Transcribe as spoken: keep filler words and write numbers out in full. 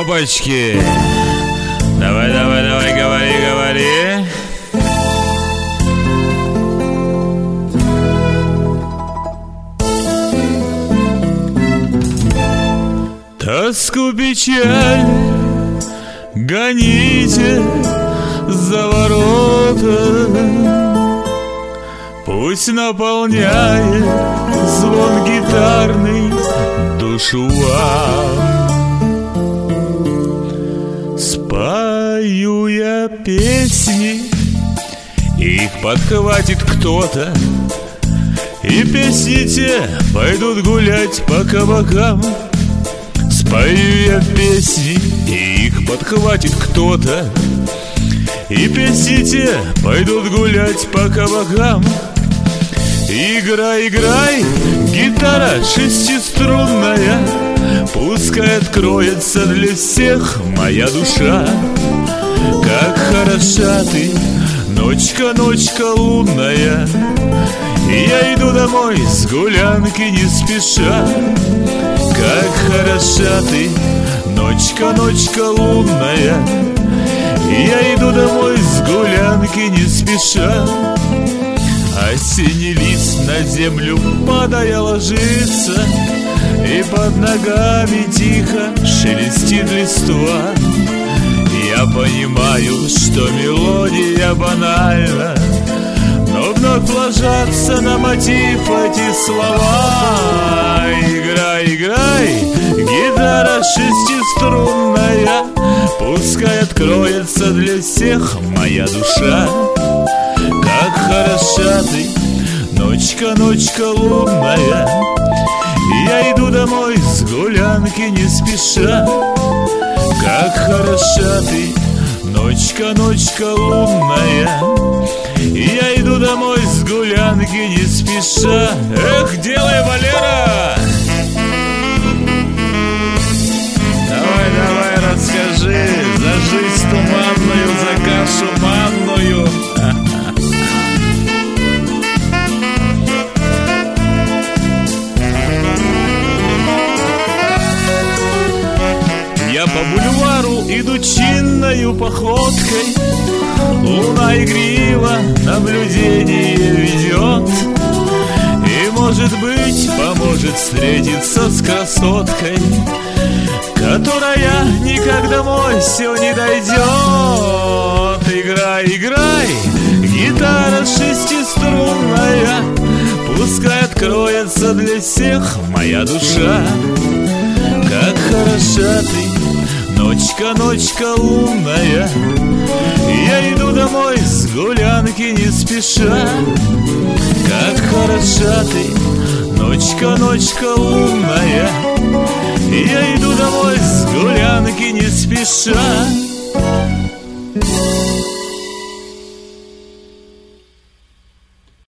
Опачки! Давай, давай, давай, говори, говори. Тоску, печаль гоните за ворота, пусть наполняет звон гитарный душу вам. Спою я песни, их подхватит кто-то, и песни те пойдут гулять по кабакам. Спою я песни, и их подхватит кто-то, и песни те пойдут гулять по кабакам. Играй, играй, гитара шестиструнная, пускай откроется для всех моя душа. Как хороша ты, ночка, ночка лунная, я иду домой с гулянки не спеша. Как хороша ты, ночка, ночка лунная, я иду домой с гулянки не спеша. Осенний лист на землю падая ложится, и под ногами тихо шелестит листва. Я понимаю, что мелодия банальна, но вновь ложатся на мотив эти слова. Играй, играй, гитара шестиструнная, пускай откроется для всех моя душа. Как хороша ты, ночка, ночка лунная, я иду домой с гулянки не спеша. Как хороша ты, ночка, ночка лунная, я иду домой с гулянки не спеша. Эх, делай, Валера! Давай, давай, расскажи за жизнь туманную, за кашу манную. Я по бульвару иду чинною походкой, луна игриво наблюдение ведет, и, может быть, поможет встретиться с красоткой, которая никак домой все не дойдет. Играй, играй, гитара шестиструнная, пускай откроется для всех моя душа. Как хороша ты, ночка, ночка лунная, я иду домой с гулянки не спеша. Как хороша ты, ночка, ночка лунная, я иду домой с гулянки не спеша.